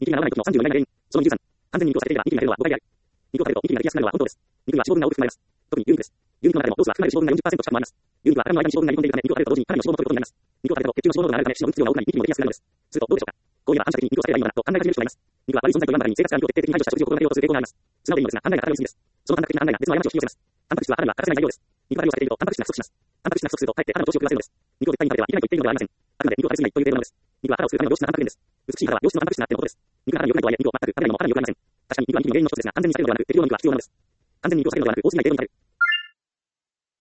肉にならない時の34倍な原因。その23、完全に肉を避けていれば肉になれるのは誤解である。肉を食べると肉になりやすくなるのは本当です。肉には脂肪分が多く含まれます。特に牛肉です。牛肉の中でもロースは含まれる脂肪分が 40% 近くもあります。牛肉は体の間に脂肪分が入り込んでいるため、肉を食べると同時にかなりの脂肪も取ることになります。肉を食べると血中の脂肪濃度が上がるため脂肪分量が多くなり肉にもできやすくなるのです。するとどうでしょうか。こういえば反射的に肉を避ければいいのだなと考え始める人がいます。肉は悪い存在と言わんばかりに生活から肉を徹底的に排除した食事を心がけようとする傾向があります。素直でいいのですが、考えが偏りすぎです。その短絡的な考えが別の過ちを引き寄せます。タンパク質は肌には欠かせない材料です。肉離れを避けているとタンパク質が不足します。タンパク質が不足するとかえって肌の調子を崩せるのです。肉を絶対に食べてはいけないと言っているのではありません。あくまで肉を食べ過ぎないという程度なのです。肉は肌を作るための良質なタンパク源です。美しい肌は良質のタンパク質があってのことです。肉が肌に良くないとはいえ肉を全く食べないのも肌に良くありません。確かに肉は肉の原因の一つですが、完全に避けるのではなく適量の肉は必要なのです。完全に肉を避けるのではなく多すぎない程度に食べる。